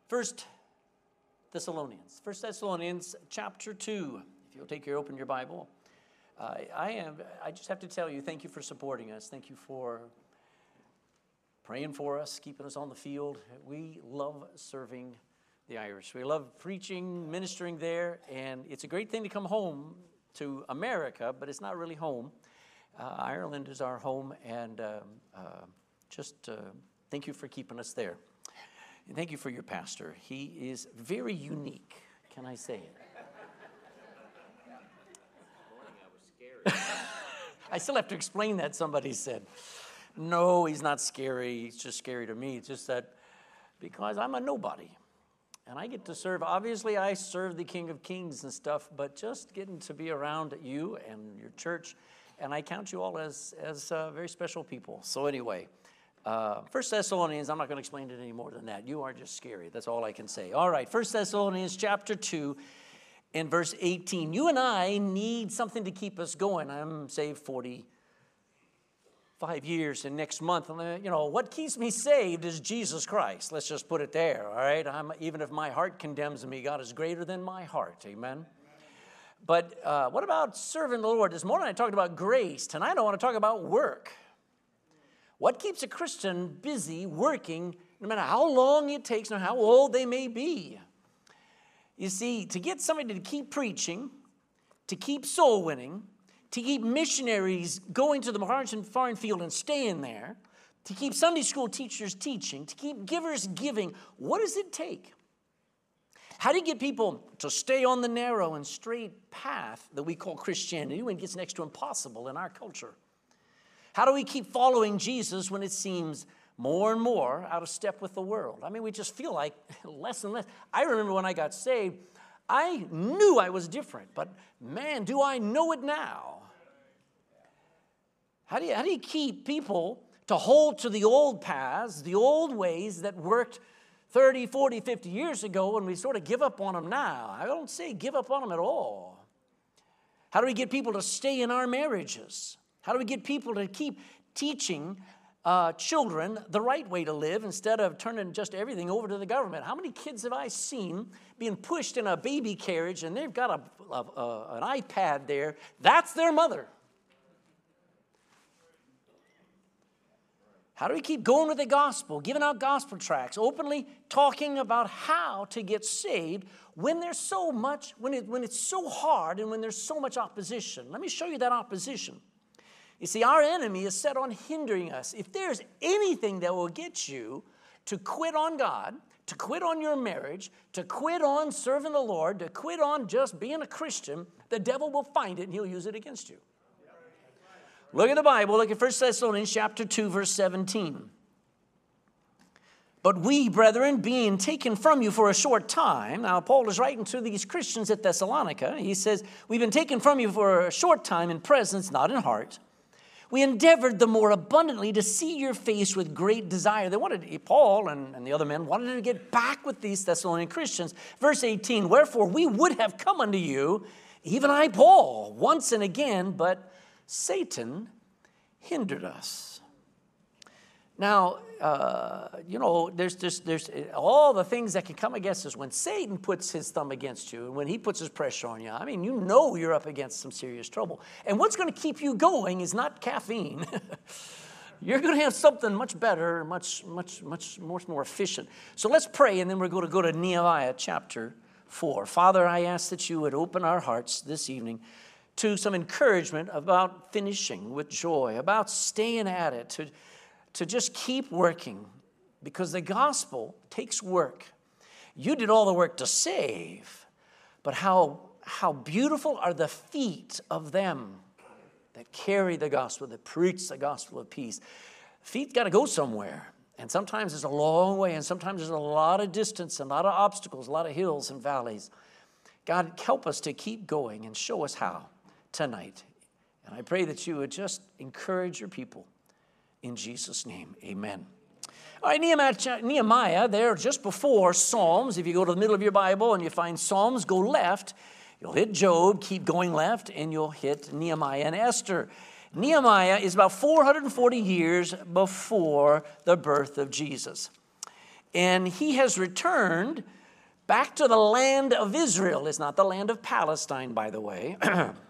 First Thessalonians chapter 2. If you'll open your Bible. I just have to tell you, thank you for supporting us. Thank you for praying for us, keeping us on the field. We love serving the Irish. We love preaching, ministering there, and it's a great thing to come home to America, but it's not really home. Ireland is our home, and thank you for keeping us there. And thank you for your pastor. He is very unique, can I say it? I still have to explain that, somebody said. No, he's not scary. He's just scary to me. It's just that because I'm a nobody. And I get to serve. Obviously, I serve the King of Kings and stuff, but just getting to be around you and your church, and I count you all as very special people. So anyway, First Thessalonians, I'm not going to explain it any more than that. You are just scary. That's all I can say. All right, First Thessalonians chapter 2 and verse 18. You and I need something to keep us going. I'm saved 45 years, and next month, what keeps me saved is Jesus Christ. Let's just put it there, all right? Even if my heart condemns me, God is greater than my heart, amen? But what about serving the Lord? This morning I talked about grace. Tonight I want to talk about work. What keeps a Christian busy working, no matter how long it takes, no matter how old they may be? You see, to get somebody to keep preaching, to keep soul winning, to keep missionaries going to the foreign field and staying there, to keep Sunday school teachers teaching, to keep givers giving, what does it take? How do you get people to stay on the narrow and straight path that we call Christianity when it gets next to impossible in our culture? How do we keep following Jesus when it seems more and more out of step with the world? I mean, we just feel like less and less. I remember when I got saved, I knew I was different, but man, do I know it now. How do you keep people to hold to the old paths, the old ways that worked 30, 40, 50 years ago, and we sort of give up on them now? I don't say give up on them at all. How do we get people to stay in our marriages? How do we get people to keep teaching children the right way to live instead of turning just everything over to the government? How many kids have I seen being pushed in a baby carriage and they've got an iPad there? That's their mother. How do we keep going with the gospel, giving out gospel tracts, openly talking about how to get saved when there's so much, when it's so hard and when there's so much opposition? Let me show you that opposition. You see, our enemy is set on hindering us. If there's anything that will get you to quit on God, to quit on your marriage, to quit on serving the Lord, to quit on just being a Christian, the devil will find it and he'll use it against you. Look at the Bible. Look at 1 Thessalonians chapter 2, verse 17. But we, brethren, being taken from you for a short time. Now, Paul is writing to these Christians at Thessalonica. He says, we've been taken from you for a short time in presence, not in heart. We endeavored the more abundantly to see your face with great desire. Paul and the other men wanted to get back with these Thessalonian Christians. Verse 18, wherefore we would have come unto you, even I, Paul, once and again, but Satan hindered us. Now, there's all the things that can come against us when Satan puts his thumb against you and when he puts his pressure on you. I mean, you're up against some serious trouble. And what's going to keep you going is not caffeine. You're going to have something much better, much more efficient. So let's pray, and then we're going to go to Nehemiah chapter 4. Father, I ask that you would open our hearts this evening to some encouragement about finishing with joy, about staying at it, to just keep working, because the gospel takes work. You did all the work to save, but how beautiful are the feet of them that carry the gospel, that preach the gospel of peace. Feet got to go somewhere, and sometimes it's a long way, and sometimes there's a lot of distance, and a lot of obstacles, a lot of hills and valleys. God, help us to keep going and show us how tonight. And I pray that you would just encourage your people. In Jesus' name, amen. All right, Nehemiah, there just before Psalms. If you go to the middle of your Bible and you find Psalms, go left. You'll hit Job, keep going left, and you'll hit Nehemiah and Esther. Nehemiah is about 440 years before the birth of Jesus. And he has returned back to the land of Israel. It's not the land of Palestine, by the way.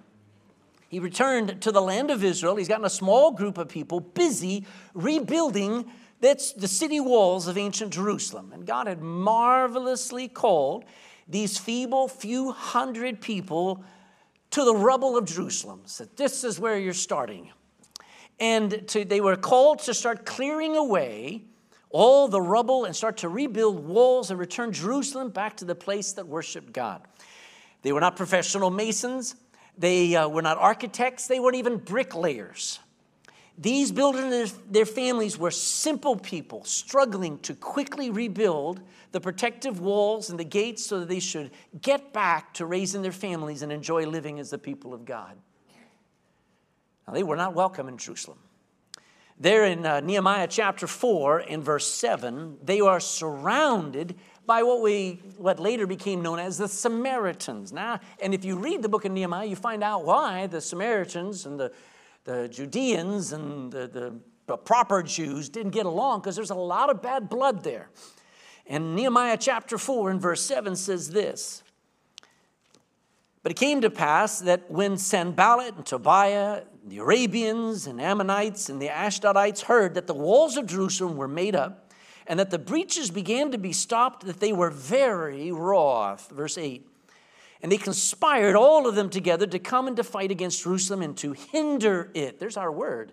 He returned to the land of Israel. He's gotten a small group of people busy rebuilding the city walls of ancient Jerusalem. And God had marvelously called these feeble few hundred people to the rubble of Jerusalem. Said, this is where you're starting. And they were called to start clearing away all the rubble and start to rebuild walls and return Jerusalem back to the place that worshiped God. They were not professional masons. They were not architects. They weren't even bricklayers. These builders and their families were simple people struggling to quickly rebuild the protective walls and the gates so that they should get back to raising their families and enjoy living as the people of God. Now, they were not welcome in Jerusalem. There in Nehemiah chapter 4 and verse 7, they are surrounded by what later became known as the Samaritans. Now, and if you read the book of Nehemiah, you find out why the Samaritans and the Judeans and the proper Jews didn't get along, because there's a lot of bad blood there. And Nehemiah chapter 4 and verse 7 says this, but it came to pass that when Sanballat and Tobiah, the Arabians and Ammonites and the Ashdodites heard that the walls of Jerusalem were made up and that the breaches began to be stopped, that they were very wroth. Verse 8. And they conspired, all of them together, to come and to fight against Jerusalem and to hinder it. There's our word.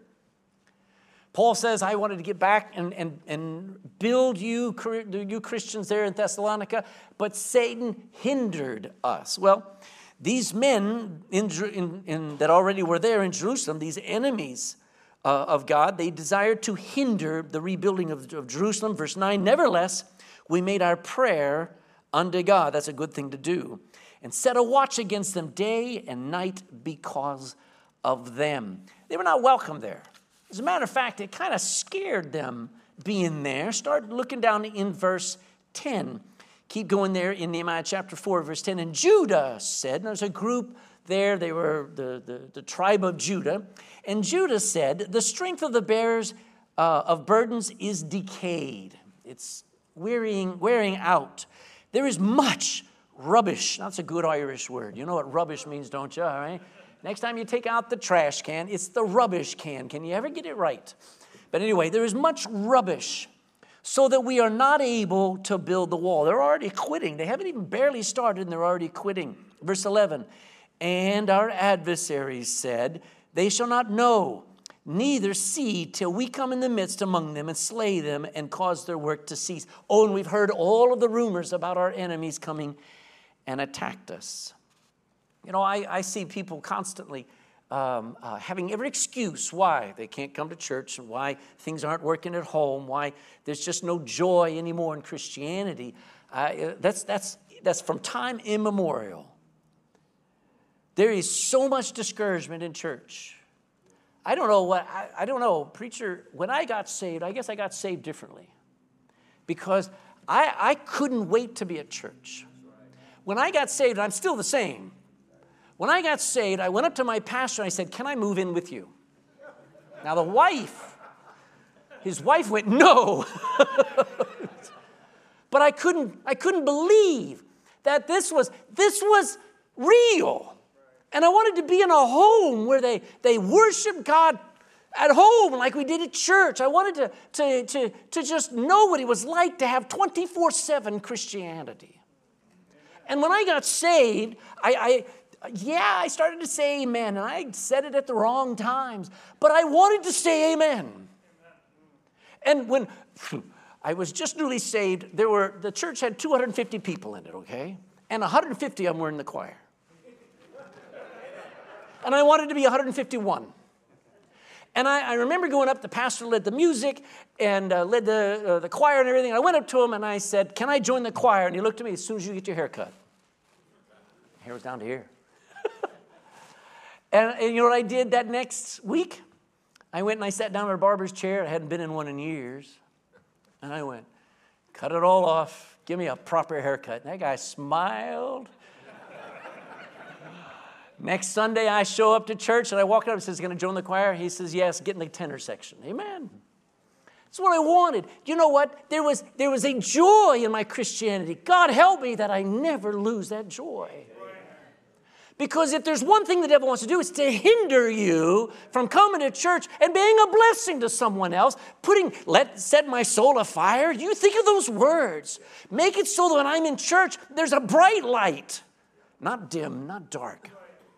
Paul says, I wanted to get back and build you Christians there in Thessalonica, but Satan hindered us. Well, these men that already were there in Jerusalem, these enemies of God, they desired to hinder the rebuilding of Jerusalem. Verse 9, nevertheless, we made our prayer unto God. That's a good thing to do. And set a watch against them day and night because of them. They were not welcome there. As a matter of fact, it kind of scared them being there. Start looking down in verse 10. Keep going there in Nehemiah chapter 4, verse 10. And Judah said, and there's a group there, they were the tribe of Judah. And Judah said, the strength of the bearers of burdens is decayed. It's wearing out. There is much rubbish. That's a good Irish word. You know what rubbish means, don't you? All right. Next time you take out the trash can, it's the rubbish can. Can you ever get it right? But anyway, there is much rubbish, so that we are not able to build the wall. They're already quitting. They haven't even barely started, and they're already quitting. Verse 11, and our adversaries said, they shall not know, neither see, till we come in the midst among them and slay them and cause their work to cease. Oh, and we've heard all of the rumors about our enemies coming and attacked us. You know, I see people constantly having every excuse why they can't come to church and why things aren't working at home, why there's just no joy anymore in Christianity. That's from time immemorial. There is so much discouragement in church. I don't know, preacher, when I got saved, I guess I got saved differently. Because I couldn't wait to be at church. When I got saved, I'm still the same. When I got saved, I went up to my pastor and I said, can I move in with you? Now his wife went, no. But I couldn't believe that this was real. And I wanted to be in a home where they worship God at home like we did at church. I wanted to just know what it was like to have 24/7 Christianity. And when I got saved, I started to say amen, and I said it at the wrong times, but I wanted to say amen. And when I was just newly saved, the church had 250 people in it, okay? And 150 of them were in the choir. And I wanted to be 151. And I remember going up, the pastor led the music and led the choir and everything. I went up to him and I said, can I join the choir? And he looked at me, as soon as you get your hair cut. Hair was down to here. And you know what I did that next week? I went and I sat down in a barber's chair. I hadn't been in one in years. And I went, cut it all off. Give me a proper haircut. And that guy smiled. Next Sunday, I show up to church and I walk up and says, going to join the choir? He says, yes, get in the tenor section. Amen. That's what I wanted. You know what? There was a joy in my Christianity. God help me that I never lose that joy. Because if there's one thing the devil wants to do, it's to hinder you from coming to church and being a blessing to someone else. Set my soul afire. You think of those words. Make it so that when I'm in church, there's a bright light. Not dim, not dark.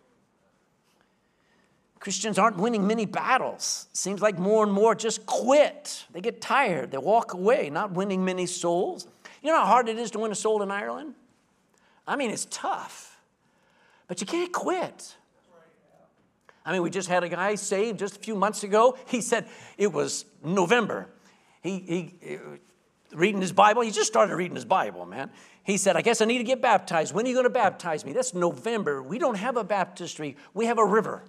Christians aren't winning many battles. Seems like more and more just quit. They get tired. They walk away, not winning many souls. You know how hard it is to win a soul in Ireland? I mean, it's tough. But you can't quit. I mean, we just had a guy saved just a few months ago. He said it was November. He reading his Bible. He just started reading his Bible, man. He said, I guess I need to get baptized. When are you going to baptize me? That's November. We don't have a baptistry. We have a river.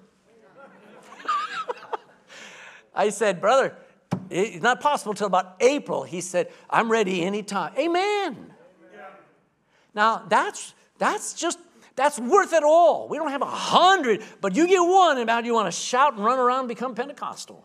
I said, brother, it's not possible till about April. He said, I'm ready anytime. Amen. Yeah. Now, that's worth it all. We don't have 100, but you get one, and you want to shout and run around and become Pentecostal.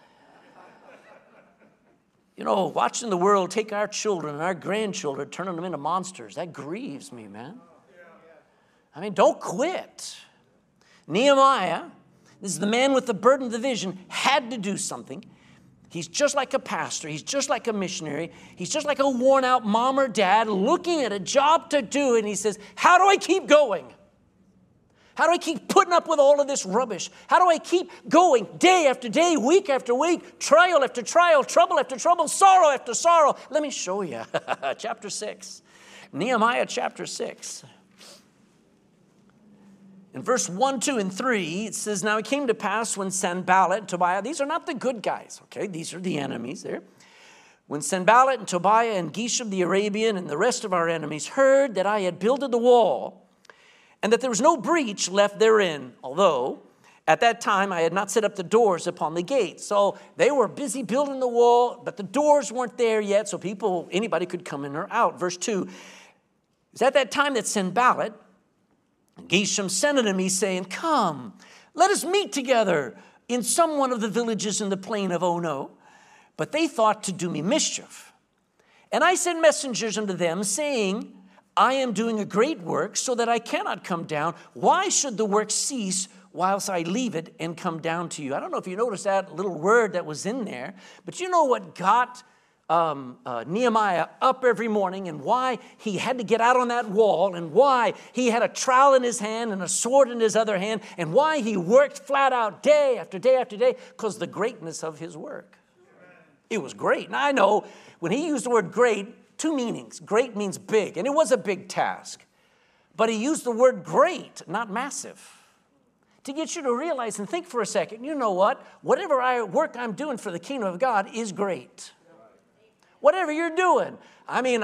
You know, watching the world take our children and our grandchildren, turning them into monsters, that grieves me, man. I mean, don't quit. Nehemiah, this is the man with the burden of the vision, had to do something. He's just like a pastor. He's just like a missionary. He's just like a worn-out mom or dad looking at a job to do, and he says, how do I keep going? How do I keep putting up with all of this rubbish? How do I keep going day after day, week after week, trial after trial, trouble after trouble, sorrow after sorrow? Let me show you. Chapter 6. Nehemiah chapter 6. In verse 1, 2, and 3, it says, now it came to pass when Sanballat and Tobiah, these are not the good guys, okay? These are the enemies there. When Sanballat and Tobiah and Geshem the Arabian and the rest of our enemies heard that I had builded the wall and that there was no breach left therein, although at that time I had not set up the doors upon the gate. So they were busy building the wall, but the doors weren't there yet, so anybody could come in or out. Verse 2, it's at that time that Sanballat, Geshem sent unto me, saying, come, let us meet together in some one of the villages in the plain of Ono. But they thought to do me mischief. And I sent messengers unto them, saying, I am doing a great work, so that I cannot come down. Why should the work cease whilst I leave it and come down to you? I don't know if you noticed that little word that was in there, but you know what got Nehemiah up every morning, and why he had to get out on that wall, and why he had a trowel in his hand and a sword in his other hand, and why he worked flat out day after day after day? Because the greatness of his work. It was great. Now I know when he used the word great, two meanings. Great means big, and it was a big task. But he used the word great, not massive, to get you to realize and think for a second, you know what? Whatever work I'm doing for the kingdom of God is great. Whatever you're doing. I mean,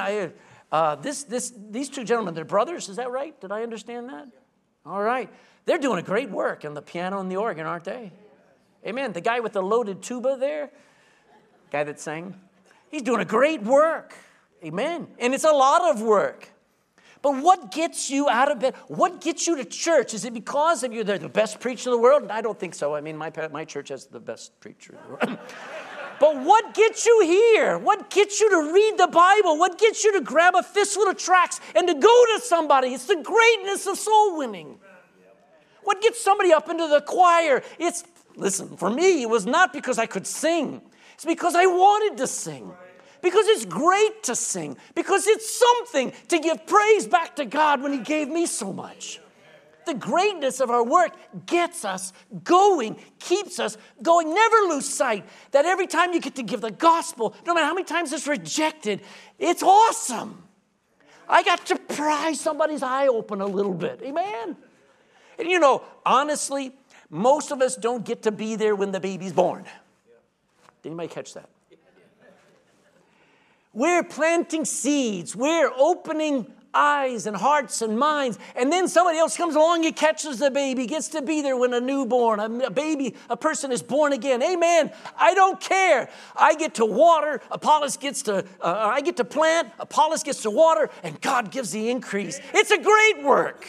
these two gentlemen, they're brothers, is that right? Did I understand that? All right. They're doing a great work on the piano and the organ, aren't they? Amen. The guy with the loaded tuba there, guy that sang, he's doing a great work. Amen. And it's a lot of work. But what gets you out of bed? What gets you to church? Is it because of you're the best preacher in the world? I don't think so. I mean, my church has the best preacher in the world. But what gets you here? What gets you to read the Bible? What gets you to grab a fistful of tracts and to go to somebody? It's the greatness of soul winning. What gets somebody up into the choir? Listen, for me, it was not because I could sing. It's because I wanted to sing. Because it's great to sing. Because it's something to give praise back to God when He gave me so much. The greatness of our work gets us going, keeps us going. Never lose sight that every time you get to give the gospel, no matter how many times it's rejected, it's awesome. I got to pry somebody's eye open a little bit. Amen? And you know, honestly, most of us don't get to be there when the baby's born. Did anybody catch that? We're planting seeds. We're opening eyes and hearts and minds. And then somebody else comes along and catches the baby, gets to be there when a newborn, a person is born again. Amen. I don't care. I get to water. I get to plant. Apollos gets to water. And God gives the increase. It's a great work.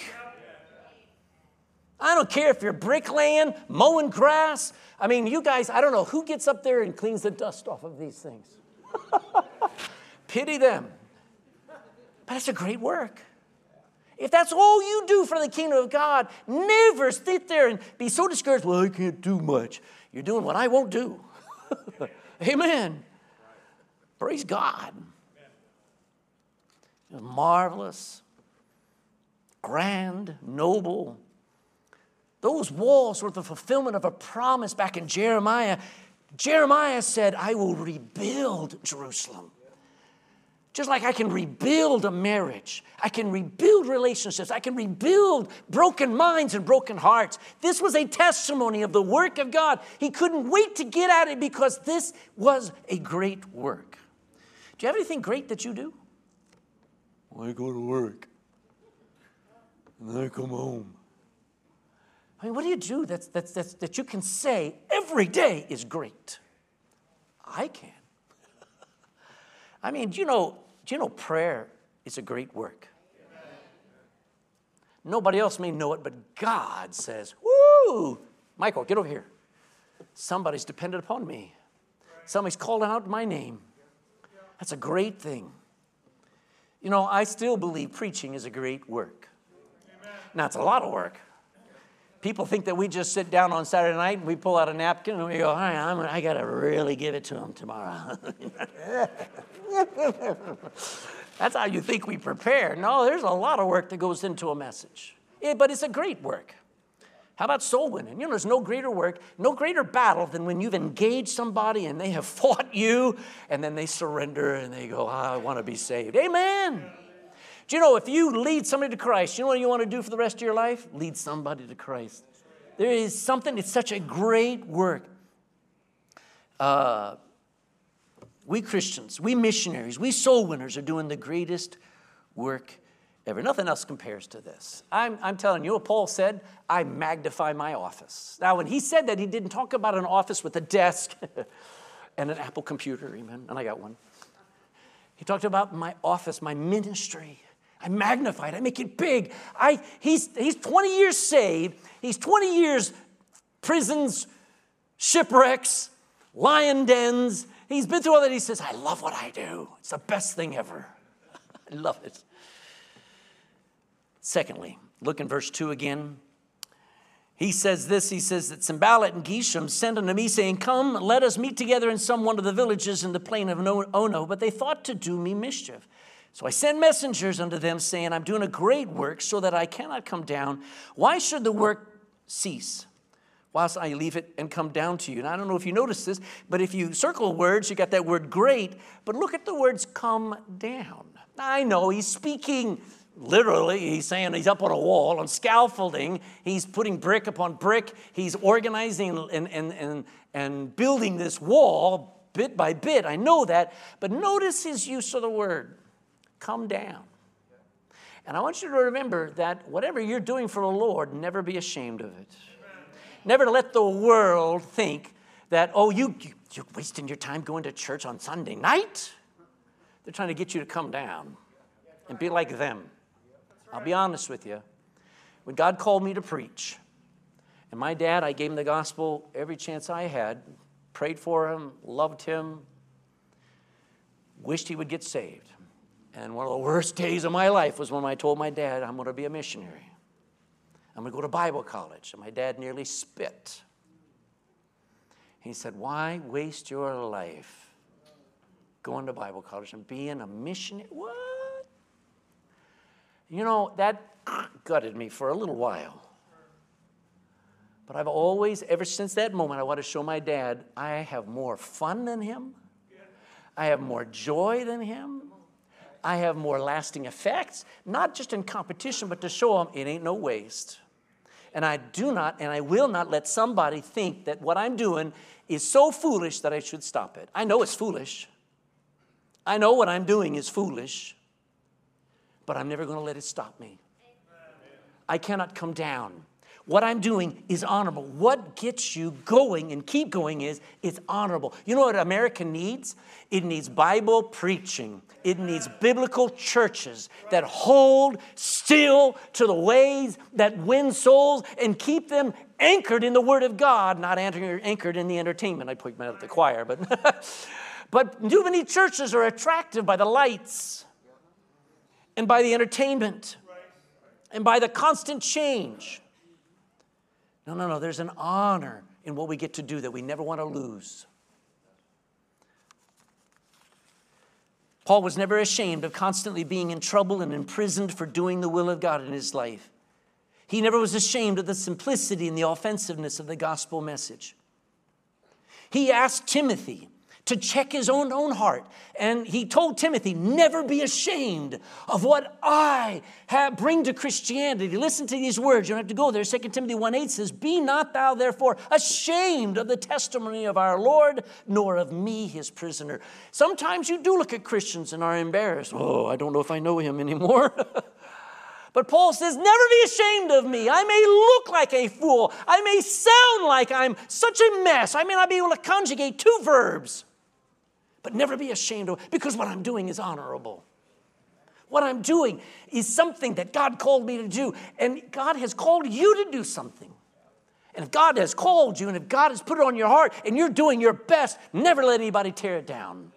I don't care if you're bricklaying, mowing grass. I mean, you guys, I don't know who gets up there and cleans the dust off of these things. Pity them. But it's a great work. If that's all you do for the kingdom of God, never sit there and be so discouraged, well, I can't do much. You're doing what I won't do. Amen. Praise God. It was marvelous, grand, noble. Those walls were the fulfillment of a promise back in Jeremiah. Jeremiah said, I will rebuild Jerusalem. Just like I can rebuild a marriage. I can rebuild relationships. I can rebuild broken minds and broken hearts. This was a testimony of the work of God. He couldn't wait to get at it because this was a great work. Do you have anything great that you do? Well, I go to work. And then I come home. I mean, what do you do that you can say every day is great? I can. I mean, do you know prayer is a great work? Nobody else may know it, but God says, woo, Michael, get over here. Somebody's dependent upon me. Somebody's calling out my name. That's a great thing. You know, I still believe preaching is a great work. Now, it's a lot of work. People think that we just sit down on Saturday night and we pull out a napkin and we go, I got to really give it to them tomorrow. That's how you think we prepare. No, there's a lot of work that goes into a message. But it's a great work. How about soul winning? You know, there's no greater work, no greater battle than when you've engaged somebody and they have fought you and then they surrender and they go, I want to be saved. Amen. Do you know, if you lead somebody to Christ, you know what you want to do for the rest of your life? Lead somebody to Christ. There is something, it's such a great work. We Christians, we missionaries, we soul winners are doing the greatest work ever. Nothing else compares to this. I'm telling you, what Paul said, I magnify my office. Now, when he said that, he didn't talk about an office with a desk and an Apple computer, amen, and I got one. He talked about my office, my ministry. I magnify it. I make it big. He's 20 years saved. He's 20 years prisons, shipwrecks, lion dens. He's been through all that. He says, I love what I do. It's the best thing ever. I love it. Secondly, look in verse 2 again. He says this, he says that Sanballat and Geshem sent unto me, saying, come, let us meet together in some one of the villages in the plain of Ono. But they thought to do me mischief. So I sent messengers unto them, saying, I'm doing a great work, so that I cannot come down. Why should the work cease, whilst I leave it and come down to you? And I don't know if you noticed this, but if you circle words, you got that word great, but look at the words come down. I know he's speaking literally. He's saying he's up on a wall, on scaffolding. He's putting brick upon brick. He's organizing and building this wall bit by bit. I know that, but notice his use of the word. Come down. And I want you to remember that whatever you're doing for the Lord, never be ashamed of it. Never let the world think that, oh, you're wasting your time going to church on Sunday night. They're trying to get you to come down and be like them. I'll be honest with you. When God called me to preach, and my dad, I gave him the gospel every chance I had, prayed for him, loved him, wished he would get saved. And one of the worst days of my life was when I told my dad, I'm going to be a missionary. I'm going to go to Bible college. And my dad nearly spit. He said, why waste your life going to Bible college and being a missionary? What? You know, that gutted me for a little while. But I've always, ever since that moment, I want to show my dad, I have more fun than him. I have more joy than him. I have more lasting effects, not just in competition, but to show them it ain't no waste. And I do not, and I will not let somebody think that what I'm doing is so foolish that I should stop it. I know it's foolish. I know what I'm doing is foolish, but I'm never going to let it stop me. I cannot come down. What I'm doing is honorable. What gets you going and keep going is it's honorable. You know what America needs? It needs Bible preaching. It needs biblical churches that hold still to the ways that win souls and keep them anchored in the Word of God, not anchored in the entertainment. I put them out of the choir, But too many churches are attracted by the lights and by the entertainment and by the constant change. No. There's an honor in what we get to do that we never want to lose. Paul was never ashamed of constantly being in trouble and imprisoned for doing the will of God in his life. He never was ashamed of the simplicity and the offensiveness of the gospel message. He asked Timothy to check his own heart. And he told Timothy, never be ashamed of what I bring to Christianity. Listen to these words. You don't have to go there. 2 Timothy 1:8 says, be not thou therefore ashamed of the testimony of our Lord, nor of me, his prisoner. Sometimes you do look at Christians and are embarrassed. Oh, I don't know if I know him anymore. But Paul says, never be ashamed of me. I may look like a fool. I may sound like I'm such a mess. I may not be able to conjugate two verbs. But never be ashamed of it, because what I'm doing is honorable. What I'm doing is something that God called me to do. And God has called you to do something. And if God has called you and if God has put it on your heart and you're doing your best, never let anybody tear it down.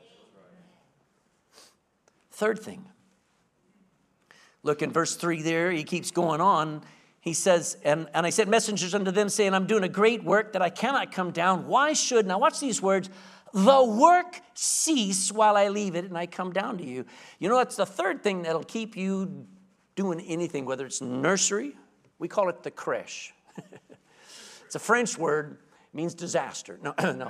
Third thing. Look in verse 3 there. He keeps going on. He says, and I sent messengers unto them saying, I'm doing a great work that I cannot come down. Why should, now watch these words, the work cease while I leave it and I come down to you. You know, that's the third thing that'll keep you doing anything, whether it's nursery. We call it the crèche. It's a French word, means disaster. No.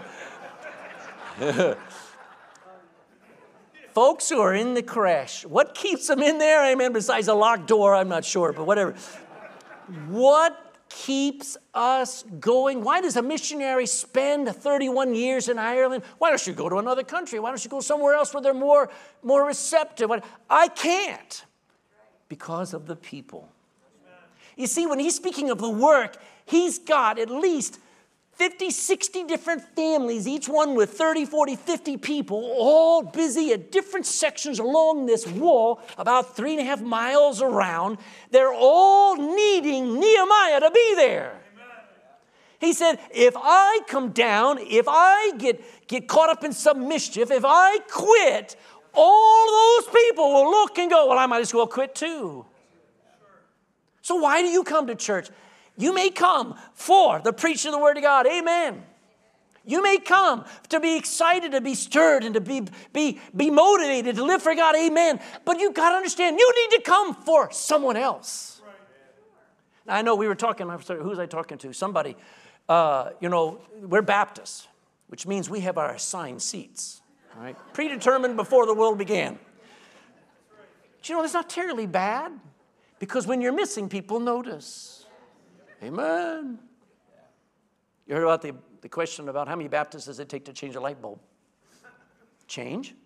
Folks who are in the crèche, what keeps them in there? Amen. Besides a locked door, I'm not sure, but whatever. What keeps us going? Why does a missionary spend 31 years in Ireland? Why don't you go to another country? Why don't you go somewhere else where they're more receptive? I can't. Because of the people. You see, when he's speaking of the work, he's got at least 50, 60 different families, each one with 30, 40, 50 people, all busy at different sections along this wall, about 3.5 miles around. They're all needing Nehemiah to be there. He said, if I come down, if I get caught up in some mischief, if I quit, all those people will look and go, well, I might as well quit too. So why do you come to church? You may come for the preaching of the Word of God. Amen. You may come to be excited, to be stirred, and to be motivated to live for God. Amen. But you've got to understand, you need to come for someone else. Now, I know we were talking, I'm sorry, who was I talking to? Somebody, we're Baptists, which means we have our assigned seats. All right? Predetermined before the world began. But you know, that's not terribly bad, because when you're missing, people notice. Amen. You heard about the question about how many Baptists does it take to change a light bulb? Change.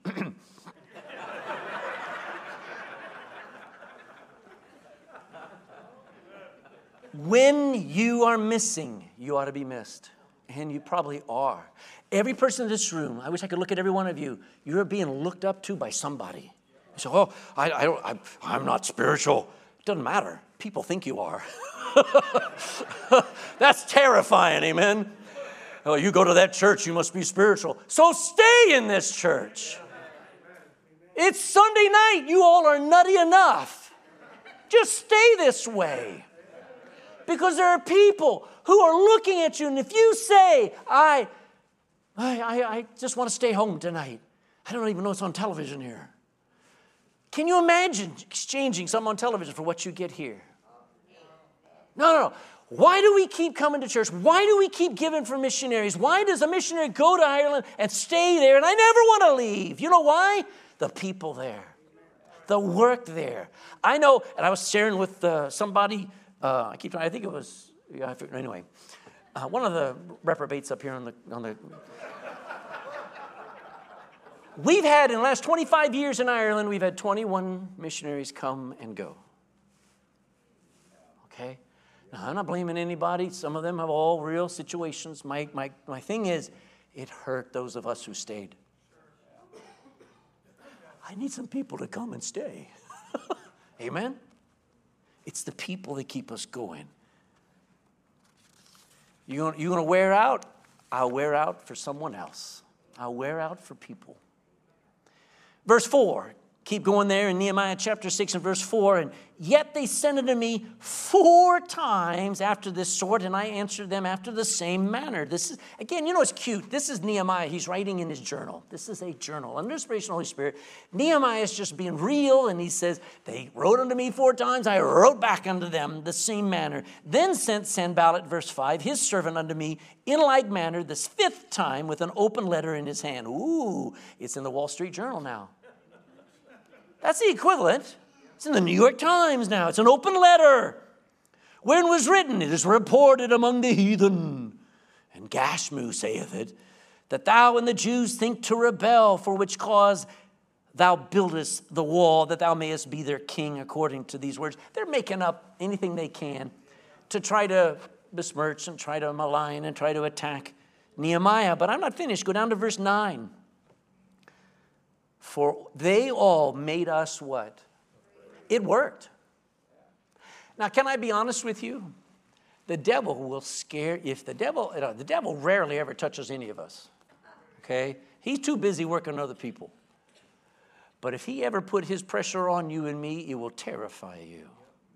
When you are missing, you ought to be missed. And you probably are. Every person in this room, I wish I could look at every one of you, you're being looked up to by somebody. You say, oh, I'm not spiritual. It doesn't matter. People think you are. That's terrifying, amen. Oh, you go to that church, you must be spiritual. So stay in this church. It's Sunday night. You all are nutty enough. Just stay this way. Because there are people who are looking at you, and if you say, I just want to stay home tonight. I don't even know what's on television here. Can you imagine exchanging something on television for what you get here? No. Why do we keep coming to church? Why do we keep giving for missionaries? Why does a missionary go to Ireland and stay there? And I never want to leave. You know why? The people there. The work there. I know, and I was sharing with somebody, I think it was, anyway, one of the reprobates up here on the we've had, in the last 25 years in Ireland, we've had 21 missionaries come and go. Okay? Now, I'm not blaming anybody. Some of them have all real situations. My thing is, it hurt those of us who stayed. I need some people to come and stay. Amen? It's the people that keep us going. You're going to wear out? I'll wear out for someone else. I'll wear out for people. Verse 4. Keep going there in Nehemiah chapter 6 and verse 4. And yet they sent unto me 4 times after this sort, and I answered them after the same manner. This is, again, you know, it's cute. This is Nehemiah. He's writing in his journal. This is a journal. Under inspiration of the Holy Spirit, Nehemiah is just being real, and he says, they wrote unto me 4 times. I wrote back unto them the same manner. Then sent Sanballat, verse 5, his servant unto me in like manner this 5th time with an open letter in his hand. Ooh, it's in the Wall Street Journal now. That's the equivalent. It's in the New York Times now. It's an open letter. When was written, it is reported among the heathen. And Gashmu saith it, that thou and the Jews think to rebel, for which cause thou buildest the wall, that thou mayest be their king, according to these words. They're making up anything they can to try to besmirch and try to malign and try to attack Nehemiah. But I'm not finished. Go down to verse 9. For they all made us what? It worked. Now, can I be honest with you? The devil will scare, the devil rarely ever touches any of us, okay? He's too busy working on other people. But if he ever put his pressure on you and me, it will terrify you.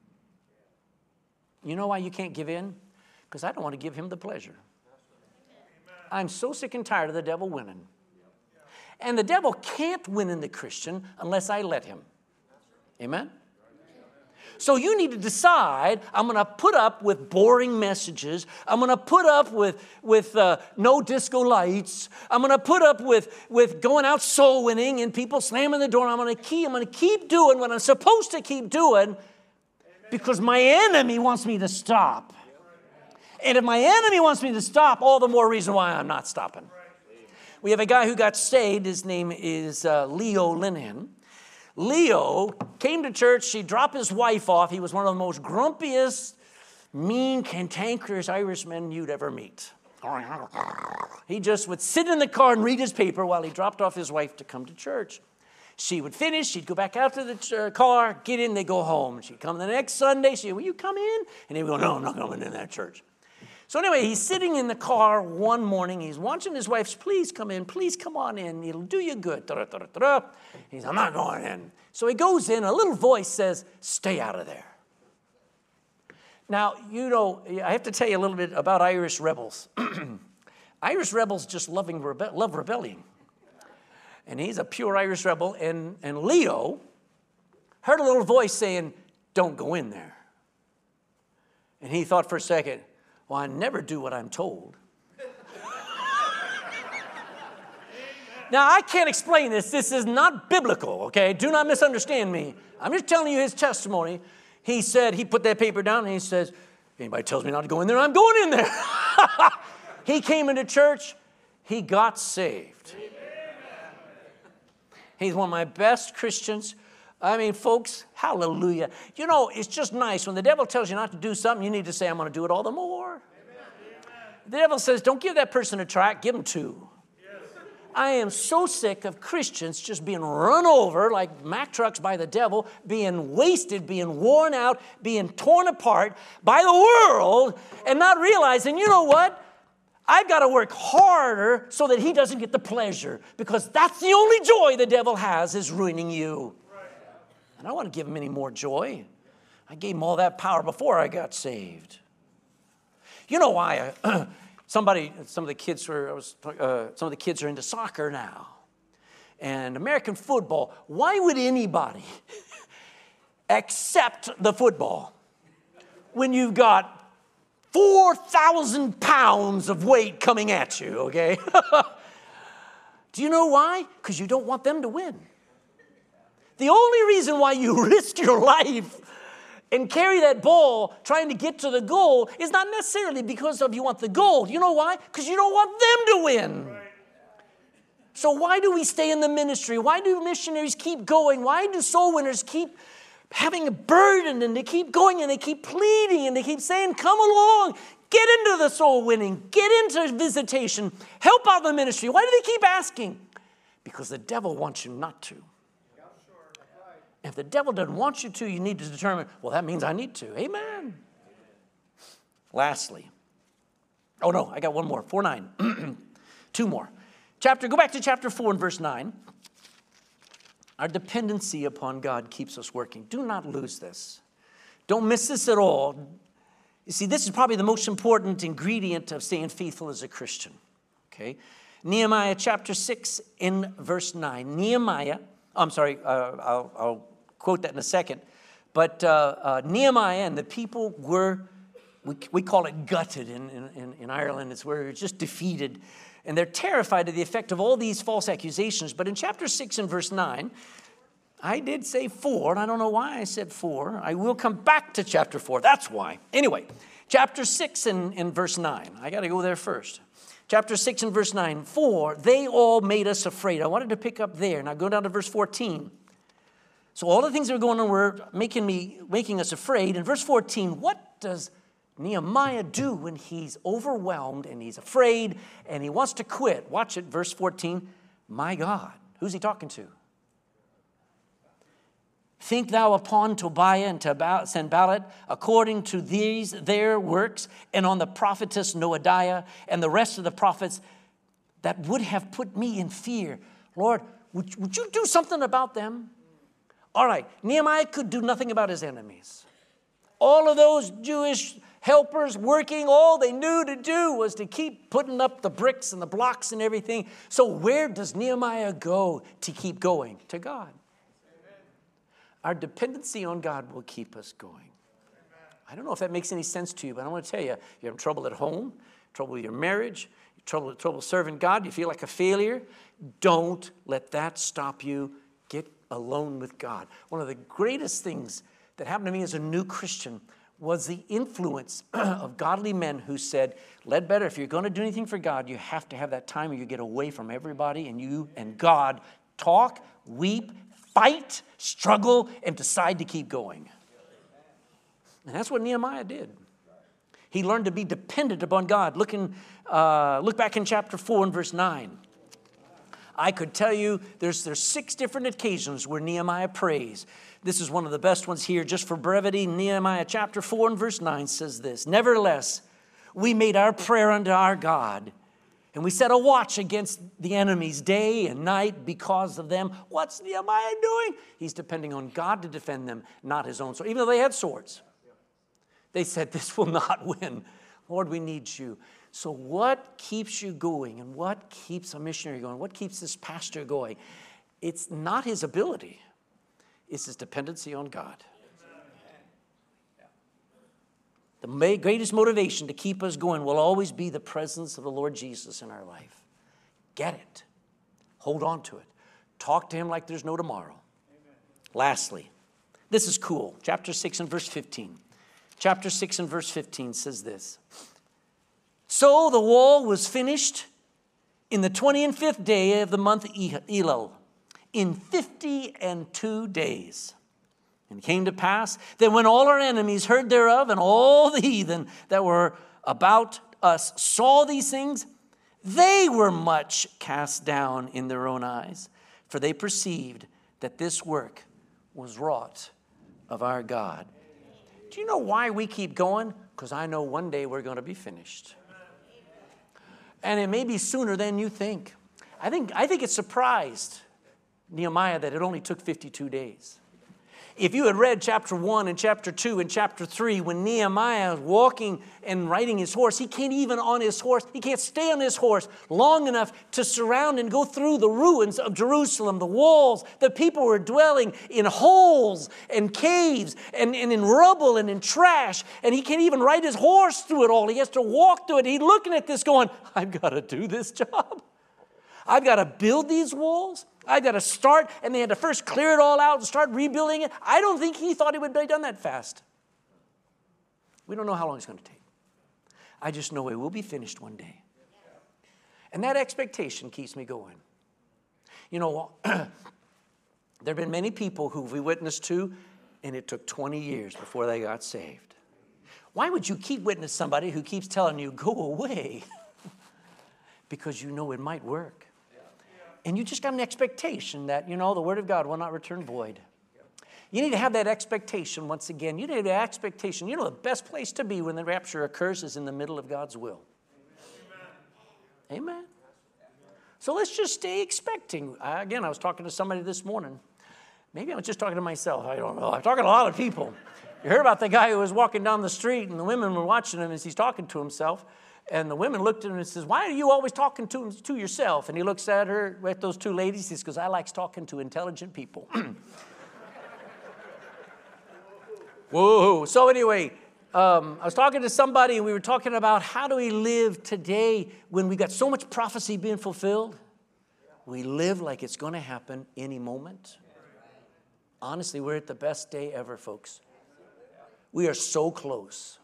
You know why you can't give in? Because I don't want to give him the pleasure. I'm so sick and tired of the devil winning. And the devil can't win in the Christian unless I let him. Amen? So you need to decide, I'm going to put up with boring messages. I'm going to put up with no disco lights. I'm going to put up with going out soul winning and people slamming the door. I'm going to keep doing what I'm supposed to keep doing because my enemy wants me to stop. And if my enemy wants me to stop, all the more reason why I'm not stopping. We have a guy who got saved. His name is Leo Linehan. Leo came to church. He dropped his wife off. He was one of the most grumpiest, mean, cantankerous Irishmen you'd ever meet. He just would sit in the car and read his paper while he dropped off his wife to come to church. She would finish. She'd go back out to the car, get in, they'd go home. She'd come the next Sunday. She'd say, will you come in? And he'd go, no, I'm not coming in that church. So anyway, he's sitting in the car one morning. He's watching his wife, please come in, please come on in. It'll do you good. He says, I'm not going in. So he goes in. A little voice says, stay out of there. Now, you know, I have to tell you a little bit about Irish rebels. Irish rebels just love rebellion. And he's a pure Irish rebel. And Leo heard a little voice saying, don't go in there. And he thought for a second, well, I never do what I'm told. Now, I can't explain this. This is not biblical, okay? Do not misunderstand me. I'm just telling you his testimony. He said, he put that paper down and he says, anybody tells me not to go in there, I'm going in there. He came into church. He got saved. He's one of my best Christians. I mean, folks, hallelujah. You know, it's just nice. When the devil tells you not to do something, you need to say, I'm going to do it all the more. Amen. The devil says, don't give that person a tract, give him 2. Yes. I am so sick of Christians just being run over like Mack trucks by the devil, being wasted, being worn out, being torn apart by the world, and not realizing, you know what? I've got to work harder so that he doesn't get the pleasure, because that's the only joy the devil has, is ruining you. I don't want to give him any more joy. I gave him all that power before I got saved. You know why? Some of the kids are into soccer now, and American football. Why would anybody accept the football when you've got 4,000 pounds of weight coming at you? Okay. Do you know why? Because you don't want them to win. The only reason why you risk your life and carry that ball trying to get to the goal is not necessarily because of you want the goal. You know why? Because you don't want them to win. Right. So why do we stay in the ministry? Why do missionaries keep going? Why do soul winners keep having a burden, and they keep going and they keep pleading and they keep saying, come along, get into the soul winning, get into visitation, help out the ministry? Why do they keep asking? Because the devil wants you not to. If the devil doesn't want you to, you need to determine, well, that means I need to. Amen. Lastly. Oh, no, I got one more. 4:9. 2 more. Go back to chapter 4 and verse 9. Our dependency upon God keeps us working. Do not lose this. Don't miss this at all. You see, this is probably the most important ingredient of staying faithful as a Christian. Okay? Nehemiah chapter 6 in verse 9. I'll quote that in a second. But Nehemiah and the people were, we call it gutted in Ireland. It's where it's just defeated. And they're terrified of the effect of all these false accusations. But in chapter 6 and verse 9, I did say 4, and I don't know why I said 4. I will come back to chapter 4. That's why. Anyway, chapter 6 and verse 9. I got to go there first. Chapter 6 and verse 9. For they all made us afraid. I wanted to pick up there. Now go down to verse 14. So all the things that were going on were making us afraid. In verse 14, what does Nehemiah do when he's overwhelmed and he's afraid and he wants to quit? Watch it, verse 14. My God. Who's he talking to? Think thou upon Tobiah and Sanballat according to these their works, and on the prophetess Noadiah and the rest of the prophets that would have put me in fear. Lord, would you do something about them? All right, Nehemiah could do nothing about his enemies. All of those Jewish helpers working, all they knew to do was to keep putting up the bricks and the blocks and everything. So where does Nehemiah go to keep going? To God. Our dependency on God will keep us going. I don't know if that makes any sense to you, but I want to tell you, you're having trouble at home, trouble with your marriage, trouble serving God, you feel like a failure. Don't let that stop you. Get alone with God. One of the greatest things that happened to me as a new Christian was the influence of godly men who said, Ledbetter, if you're going to do anything for God, you have to have that time where you get away from everybody and you and God talk, weep, fight, struggle, and decide to keep going. And that's what Nehemiah did. He learned to be dependent upon God. Look back in chapter 4 and verse 9. I could tell you there's 6 different occasions where Nehemiah prays. This is one of the best ones here, just for brevity. Nehemiah chapter 4 and verse 9 says this. Nevertheless, we made our prayer unto our God, and we set a watch against the enemies day and night because of them. What's Nehemiah doing? He's depending on God to defend them, not his own sword. Even though they had swords, they said, this will not win. Lord, we need you. So what keeps you going and what keeps a missionary going? What keeps this pastor going? It's not his ability. It's his dependency on God. The greatest motivation to keep us going will always be the presence of the Lord Jesus in our life. Get it. Hold on to it. Talk to him like there's no tomorrow. Amen. Lastly, this is cool. Chapter 6 and verse 15. Chapter 6 and verse 15 says this. So the wall was finished in the 25th day of the month Elul, in 52 days. And it came to pass that when all our enemies heard thereof, and all the heathen that were about us saw these things, they were much cast down in their own eyes, for they perceived that this work was wrought of our God. Do you know why we keep going? Because I know one day we're going to be finished. And it may be sooner than you think. I think it surprised Nehemiah that it only took 52 days. If you had read chapter 1 and chapter 2 and chapter 3, when Nehemiah is walking and riding his horse, he can't even on his horse, he can't stay on his horse long enough to surround and go through the ruins of Jerusalem, the walls. The people were dwelling in holes and caves and in rubble and in trash, and he can't even ride his horse through it all. He has to walk through it. He's looking at this going, I've got to do this job. I've got to build these walls. I've got to start, and they had to first clear it all out and start rebuilding it. I don't think he thought it would be done that fast. We don't know how long it's going to take. I just know it will be finished one day. And that expectation keeps me going. You know, there have been many people who we witnessed to, and it took 20 years before they got saved. Why would you keep witnessing somebody who keeps telling you, go away? Because you know it might work. And you just got an expectation that, the Word of God will not return void. You need to have that expectation once again. You need to have expectation. The best place to be when the rapture occurs is in the middle of God's will. Amen. So let's just stay expecting. Again, I was talking to somebody this morning. Maybe I'm just talking to myself. I don't know. I'm talking to a lot of people. You heard about the guy who was walking down the street and the women were watching him as he's talking to himself. And the women looked at him and says, why are you always talking to yourself? And he looks at her, at those two ladies. He says, because I like talking to intelligent people. Whoa. So anyway, I was talking to somebody and we were talking about how do we live today when we got so much prophecy being fulfilled? We live like it's going to happen any moment. Honestly, we're at the best day ever, folks. We are so close.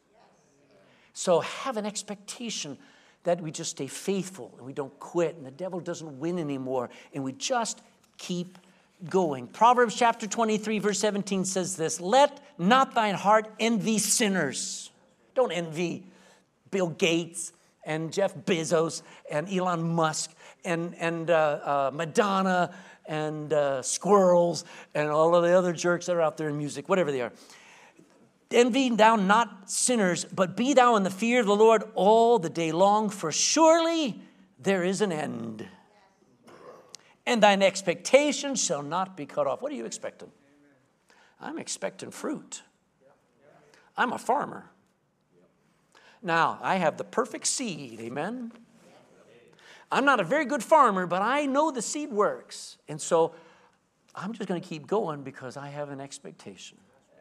So have an expectation that we just stay faithful and we don't quit and the devil doesn't win anymore and we just keep going. Proverbs chapter 23 verse 17 says this, let not thine heart envy sinners. Don't envy Bill Gates and Jeff Bezos and Elon Musk and Madonna and squirrels and all of the other jerks that are out there in music, whatever they are. Envy thou not sinners, but be thou in the fear of the Lord all the day long, for surely there is an end. And thine expectation shall not be cut off. What are you expecting? I'm expecting fruit. I'm a farmer. Now, I have the perfect seed, amen? I'm not a very good farmer, but I know the seed works. And so I'm just going to keep going because I have an expectation.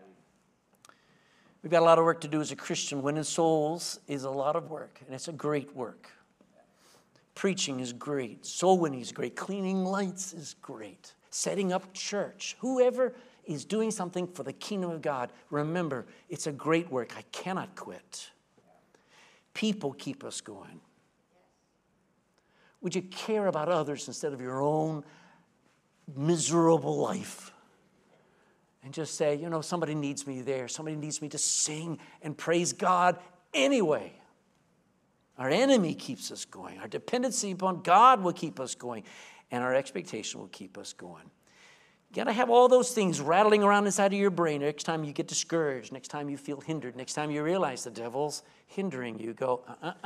We've got a lot of work to do as a Christian. Winning souls is a lot of work, and it's a great work. Preaching is great. Soul winning is great. Cleaning lights is great. Setting up church. Whoever is doing something for the kingdom of God, remember, it's a great work. I cannot quit. People keep us going. Would you care about others instead of your own miserable life? And just say, you know, somebody needs me there. Somebody needs me to sing and praise God anyway. Our enemy keeps us going. Our dependency upon God will keep us going. And our expectation will keep us going. You got to have all those things rattling around inside of your brain. Next time you get discouraged, next time you feel hindered, next time you realize the devil's hindering you, go,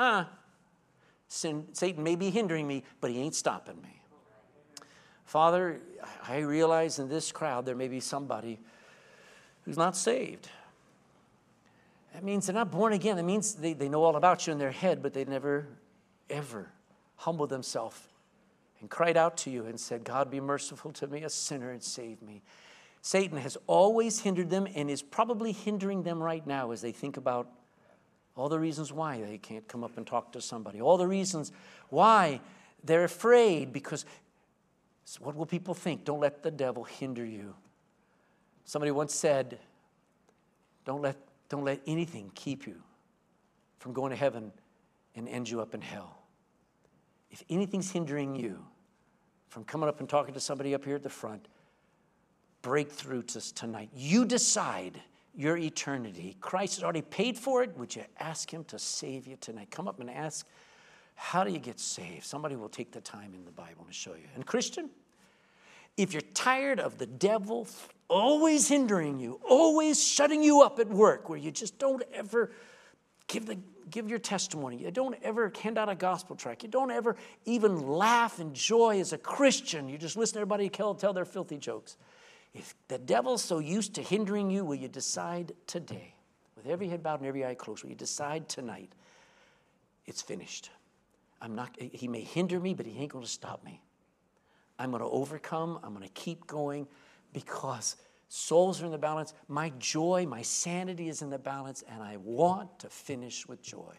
Satan may be hindering me, but he ain't stopping me. Father, I realize in this crowd there may be somebody who's not saved. That means they're not born again. That means they know all about you in their head, but they never, ever humbled themselves and cried out to you and said, God, be merciful to me, a sinner, and save me. Satan has always hindered them and is probably hindering them right now as they think about all the reasons why they can't come up and talk to somebody. All the reasons why they're afraid because what will people think? Don't let the devil hinder you. Somebody once said, don't let anything keep you from going to heaven and end you up in hell. If anything's hindering you from coming up and talking to somebody up here at the front, break through tonight. You decide your eternity. Christ has already paid for it. Would you ask him to save you tonight? Come up and ask, how do you get saved? Somebody will take the time in the Bible to show you. And Christian, if you're tired of the devil always hindering you, always shutting you up at work, where you just don't ever give your testimony, you don't ever hand out a gospel tract, you don't ever even laugh and joy as a Christian, you just listen to everybody tell their filthy jokes. If the devil's so used to hindering you, will you decide today, with every head bowed and every eye closed, will you decide tonight, it's finished. He may hinder me, but he ain't going to stop me. I'm going to overcome. I'm going to keep going because souls are in the balance. My joy, my sanity is in the balance, and I want to finish with joy.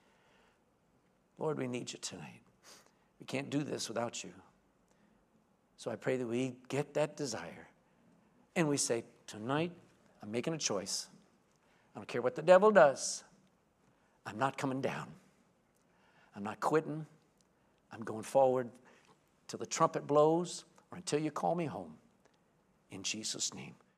Lord, we need you tonight. We can't do this without you. So I pray that we get that desire. And we say, tonight, I'm making a choice. I don't care what the devil does. I'm not coming down. I'm not quitting. I'm going forward till the trumpet blows or until you call me home. In Jesus' name.